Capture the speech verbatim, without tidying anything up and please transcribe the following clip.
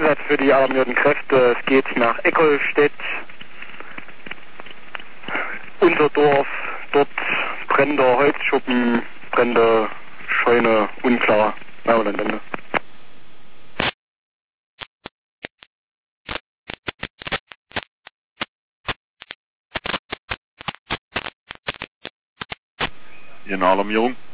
Einsatz für die alarmierten Kräfte. Es geht nach Eckolstedt. Unser Dorf. Dort brennender Holzschuppen, brennende Scheune, unklar. Na und dann Ende. Hier eine Alarmierung.